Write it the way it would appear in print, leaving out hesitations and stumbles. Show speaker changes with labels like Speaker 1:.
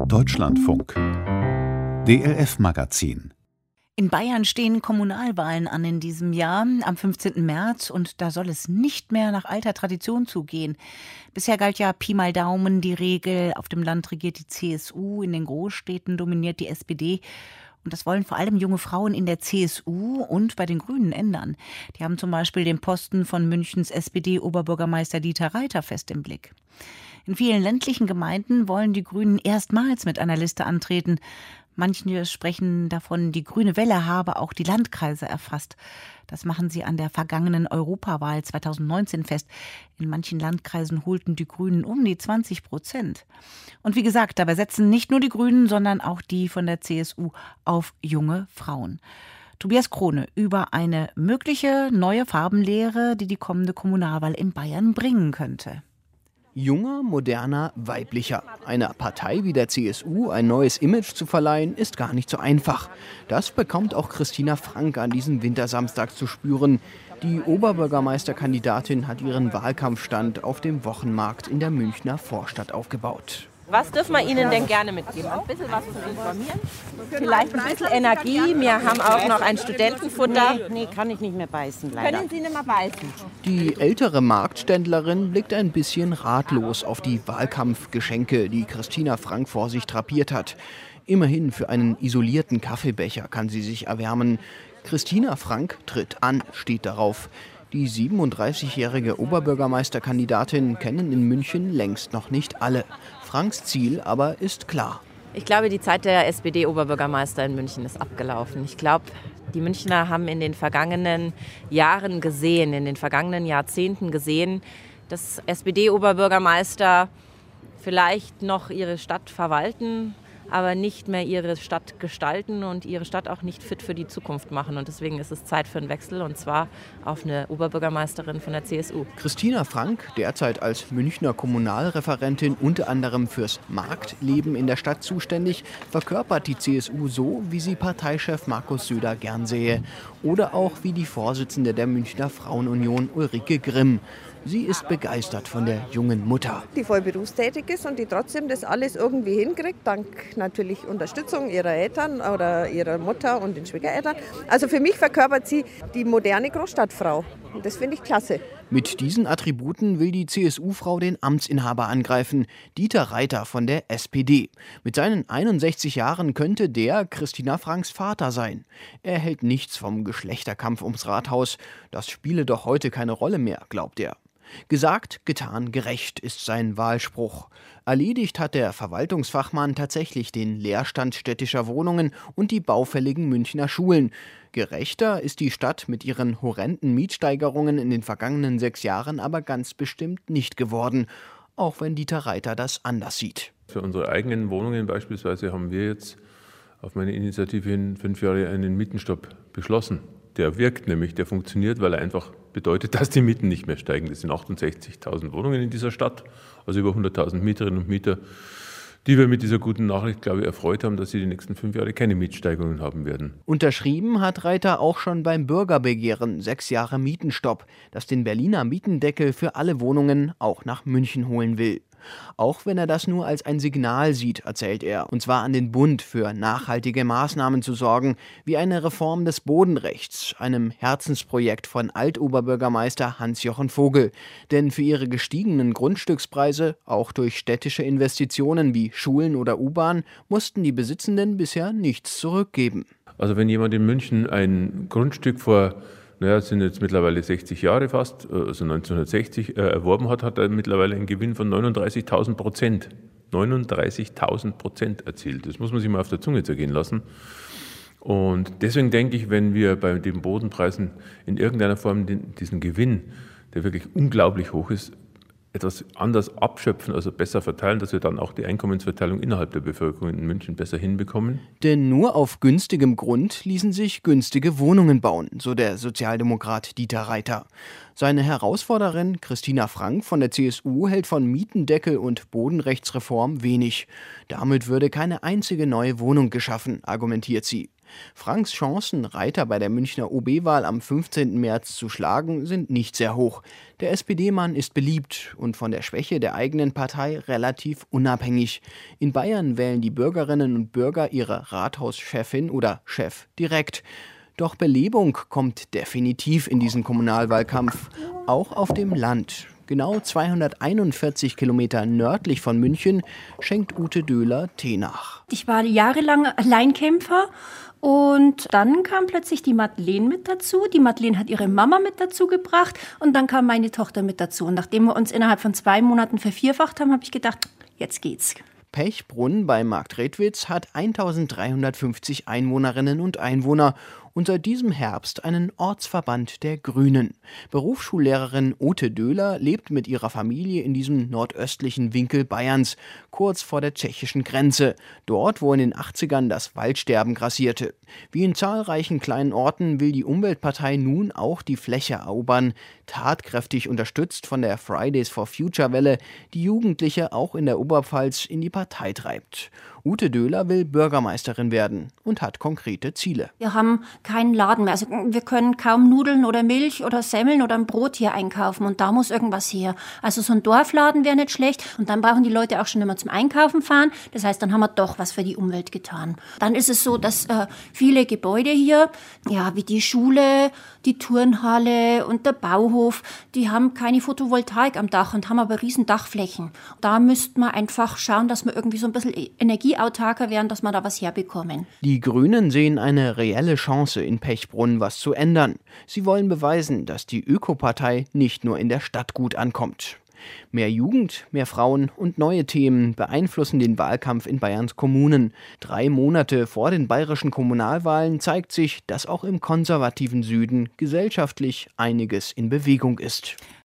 Speaker 1: Deutschlandfunk DLF-Magazin.
Speaker 2: In Bayern stehen Kommunalwahlen an in diesem Jahr, am 15. März, und da soll es nicht mehr nach alter Tradition zugehen. Bisher galt ja Pi mal Daumen die Regel, auf dem Land regiert die CSU, in den Großstädten dominiert die SPD. Und das wollen vor allem junge Frauen in der CSU und bei den Grünen ändern. Die haben zum Beispiel den Posten von Münchens SPD-Oberbürgermeister Dieter Reiter fest im Blick. In vielen ländlichen Gemeinden wollen die Grünen erstmals mit einer Liste antreten. Manche sprechen davon, die grüne Welle habe auch die Landkreise erfasst. Das machen sie an der vergangenen Europawahl 2019 fest. In manchen Landkreisen holten die Grünen um die 20%. Und wie gesagt, dabei setzen nicht nur die Grünen, sondern auch die von der CSU auf junge Frauen. Tobias Krone über eine mögliche neue Farbenlehre, die die kommende Kommunalwahl in Bayern bringen könnte.
Speaker 3: Junger, moderner, weiblicher. Einer Partei wie der CSU ein neues Image zu verleihen, ist gar nicht so einfach. Das bekommt auch Christina Frank an diesem Wintersamstag zu spüren. Die Oberbürgermeisterkandidatin hat ihren Wahlkampfstand auf dem Wochenmarkt in der Münchner Vorstadt aufgebaut.
Speaker 4: Was dürfen wir Ihnen denn gerne mitgeben? Ein bisschen was zu informieren? Vielleicht ein bisschen Energie. Wir haben auch noch ein Studentenfutter.
Speaker 5: Nee, kann ich nicht mehr beißen, leider.
Speaker 4: Können Sie nicht mehr beißen?
Speaker 3: Die ältere Marktständlerin blickt ein bisschen ratlos auf die Wahlkampfgeschenke, die Christina Frank vor sich drapiert hat. Immerhin für einen isolierten Kaffeebecher kann sie sich erwärmen. Christina Frank tritt an, steht darauf. Die 37-jährige Oberbürgermeisterkandidatin kennen in München längst noch nicht alle. Franks Ziel aber ist klar.
Speaker 4: Ich glaube, die Zeit der SPD-Oberbürgermeister in München ist abgelaufen. Ich glaube, die Münchner haben in den vergangenen Jahren gesehen, in den vergangenen Jahrzehnten gesehen, dass SPD-Oberbürgermeister vielleicht noch ihre Stadt verwalten, aber nicht mehr ihre Stadt gestalten und ihre Stadt auch nicht fit für die Zukunft machen. Und deswegen ist es Zeit für einen Wechsel, und zwar auf eine Oberbürgermeisterin von der CSU.
Speaker 3: Christina Frank, derzeit als Münchner Kommunalreferentin unter anderem fürs Marktleben in der Stadt zuständig, verkörpert die CSU so, wie sie Parteichef Markus Söder gern sähe. Oder auch wie die Vorsitzende der Münchner Frauenunion Ulrike Grimm. Sie ist begeistert von der jungen Mutter.
Speaker 6: Die voll berufstätig ist und die trotzdem das alles irgendwie hinkriegt, dank natürlich Unterstützung ihrer Eltern oder ihrer Mutter und den Schwiegereltern. Also für mich verkörpert sie die moderne Großstadtfrau. Und das finde ich klasse.
Speaker 3: Mit diesen Attributen will die CSU-Frau den Amtsinhaber angreifen, Dieter Reiter von der SPD. Mit seinen 61 Jahren könnte der Christina Franks Vater sein. Er hält nichts vom Geschlechterkampf ums Rathaus. Das spiele doch heute keine Rolle mehr, glaubt er. Gesagt, getan, gerecht ist sein Wahlspruch. Erledigt hat der Verwaltungsfachmann tatsächlich den Leerstand städtischer Wohnungen und die baufälligen Münchner Schulen. Gerechter ist die Stadt mit ihren horrenden Mietsteigerungen in den vergangenen 6 Jahren aber ganz bestimmt nicht geworden, auch wenn Dieter Reiter das anders sieht.
Speaker 7: Für unsere eigenen Wohnungen beispielsweise haben wir jetzt auf meine Initiative hin 5 Jahre einen Mietenstopp beschlossen. Der wirkt nämlich, der funktioniert, weil er einfach bedeutet, dass die Mieten nicht mehr steigen. Das sind 68.000 Wohnungen in dieser Stadt, also über 100.000 Mieterinnen und Mieter, die wir mit dieser guten Nachricht, glaube ich, erfreut haben, dass sie die nächsten 5 Jahre keine Mietsteigerungen haben werden.
Speaker 3: Unterschrieben hat Reiter auch schon beim Bürgerbegehren 6 Jahre Mietenstopp, das den Berliner Mietendeckel für alle Wohnungen auch nach München holen will. Auch wenn er das nur als ein Signal sieht, erzählt er, und zwar an den Bund für nachhaltige Maßnahmen zu sorgen, wie eine Reform des Bodenrechts, einem Herzensprojekt von Altoberbürgermeister Hans-Jochen Vogel. Denn für ihre gestiegenen Grundstückspreise, auch durch städtische Investitionen wie Schulen oder U-Bahn, mussten die Besitzenden bisher nichts zurückgeben.
Speaker 7: Also wenn jemand in München ein Grundstück das sind jetzt mittlerweile 60 Jahre fast, also 1960 erworben hat, hat er mittlerweile einen Gewinn von 39.000%. 39.000% erzielt. Das muss man sich mal auf der Zunge zergehen lassen. Und deswegen denke ich, wenn wir bei den Bodenpreisen in irgendeiner Form diesen Gewinn, der wirklich unglaublich hoch ist, etwas anders abschöpfen, also besser verteilen, dass wir dann auch die Einkommensverteilung innerhalb der Bevölkerung in München besser hinbekommen.
Speaker 3: Denn nur auf günstigem Grund ließen sich günstige Wohnungen bauen, so der Sozialdemokrat Dieter Reiter. Seine Herausforderin Christina Frank von der CSU hält von Mietendeckel und Bodenrechtsreform wenig. Damit würde keine einzige neue Wohnung geschaffen, argumentiert sie. Franks Chancen, Reiter bei der Münchner OB-Wahl am 15. März zu schlagen, sind nicht sehr hoch. Der SPD-Mann ist beliebt und von der Schwäche der eigenen Partei relativ unabhängig. In Bayern wählen die Bürgerinnen und Bürger ihre Rathauschefin oder Chef direkt. Doch Belebung kommt definitiv in diesen Kommunalwahlkampf, auch auf dem Land. Genau 241 Kilometer nördlich von München schenkt Ute Döhler Tee nach.
Speaker 1: Ich war jahrelang Alleinkämpfer und dann kam plötzlich die Madeleine mit dazu. Die Madeleine hat ihre Mama mit dazu gebracht und dann kam meine Tochter mit dazu. Und nachdem wir uns innerhalb von 2 Monaten vervierfacht haben, habe ich gedacht, jetzt geht's.
Speaker 3: Pechbrunn bei Marktredwitz hat 1350 Einwohnerinnen und Einwohner und seit diesem Herbst einen Ortsverband der Grünen. Berufsschullehrerin Ute Döhler lebt mit ihrer Familie in diesem nordöstlichen Winkel Bayerns, kurz vor der tschechischen Grenze, dort wo in den 80ern das Waldsterben grassierte. Wie in zahlreichen kleinen Orten will die Umweltpartei nun auch die Fläche erobern, tatkräftig unterstützt von der Fridays for Future Welle, die Jugendliche auch in der Oberpfalz in die Partei treibt. Ute Döhler will Bürgermeisterin werden und hat konkrete Ziele.
Speaker 1: Wir haben keinen Laden mehr. Also wir können kaum Nudeln oder Milch oder Semmeln oder ein Brot hier einkaufen und da muss irgendwas her. Also so ein Dorfladen wäre nicht schlecht und dann brauchen die Leute auch schon immer zum Einkaufen fahren. Das heißt, dann haben wir doch was für die Umwelt getan. Dann ist es so, dass viele Gebäude hier, ja, wie die Schule, die Turnhalle und der Bauhof, die haben keine Photovoltaik am Dach und haben aber riesen Dachflächen. Da müsste man einfach schauen, dass wir irgendwie so ein bisschen energieautarker werden, dass wir da was herbekommen.
Speaker 3: Die Grünen sehen eine reelle Chance in Pechbrunn, was zu ändern. Sie wollen beweisen, dass die Ökopartei nicht nur in der Stadt gut ankommt. Mehr Jugend, mehr Frauen und neue Themen beeinflussen den Wahlkampf in Bayerns Kommunen. 3 Monate vor den bayerischen Kommunalwahlen zeigt sich, dass auch im konservativen Süden gesellschaftlich einiges in Bewegung ist.